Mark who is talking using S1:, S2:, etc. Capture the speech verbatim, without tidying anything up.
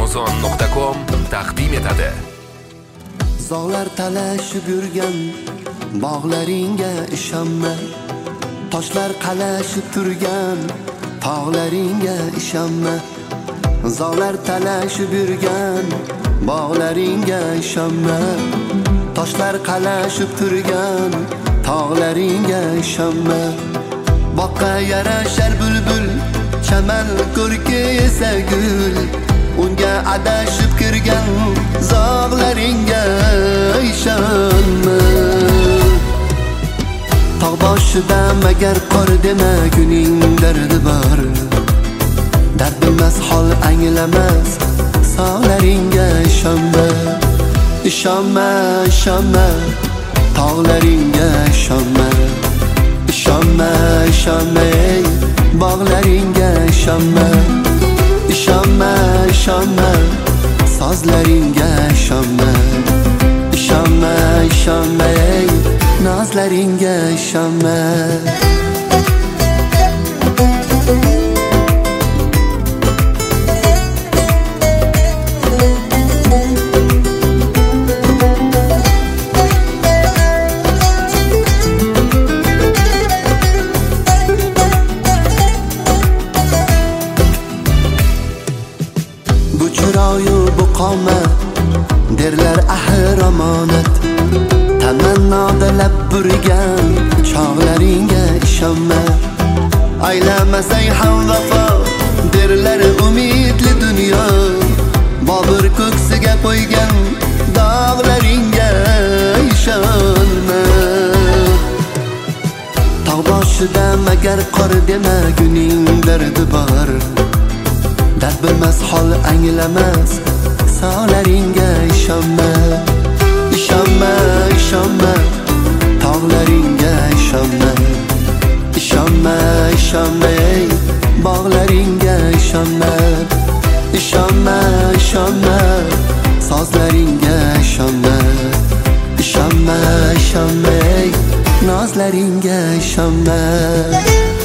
S1: amazon nuqta com taqdim etadi.
S2: Zog'lar talashib yurgan bog'laringga ishonma. Toshlar qalashib turgan tog'laringga ishonma. Zog'lar talashib yurgan bog'laringga ishonma. Toshlar qalashib turgan tog'laringga ishonma. Boqqa yarashar bulbul, chaman ko'rki esa gul. Unga adashib kirgan zog'laringga ishonma. Tog' boshida magar qor dema, kuning dardi bor. Dard bilmas hol anglamas sog'laringga ishonma. Ishonma, ishonma, tog'laringga ishonma. Ishonma, ishonma, ey bog'laringga ishonma. Ishonma, ishonma, sozlaringga ishonma. Ishonma, ishonma, ey nozlaringga ishonma. Bu chiroyu bu qomat derlar ahir omonat. Tamannoda lab burgan chog'laringga ishonma. Aylamasang ham vafo derlar umidli dunyo. Bobur ko'ksiga qo'ygan dog'laringga ishonma. Tog' boshida magar qor dema, kuning dardi bor. Dard bilmas hol anglamas sog'laringga ishonma. Ishonma, ishonma, tog'laringga ishonma. Ishonma, ishonma, ey bog'laringga ishonma. Ishonma, ishonma, sozlaringga ishonma. Ishonma, ishonma, ey nozlaringga ishonma.